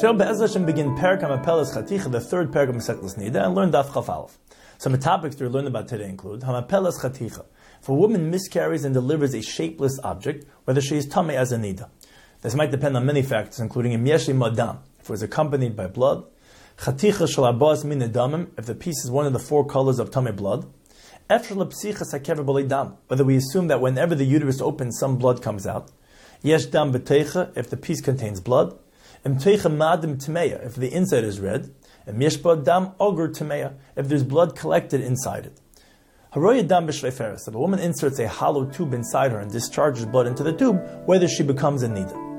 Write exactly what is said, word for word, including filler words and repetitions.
So Be'ez Hashem begin Perek HaMapeles Chaticha, the third Perek of Masechtas Nida, and learn Daf Chaf Aleph. Some topics to learn about today include Hamapeles Chaticha. If a woman miscarries and delivers a shapeless object, whether she is tamei as a nida. This might depend on many factors, including im yesh madam, if it was accompanied by blood, Chaticha shel arba'as min damim, if the piece is one of the four colors of tamei blood, efshel lepsichas hakever b'lei dam, whether we assume that whenever the uterus opens, some blood comes out, yesh dam b'teicha, if the piece contains blood, im teicha madim tmeya, if the inside is red, and mishpa dam ogur tameya, if there's blood collected inside it. Haroya dam b'shveiferes, if a woman inserts a hollow tube inside her and discharges blood into the tube, whether she becomes a nida.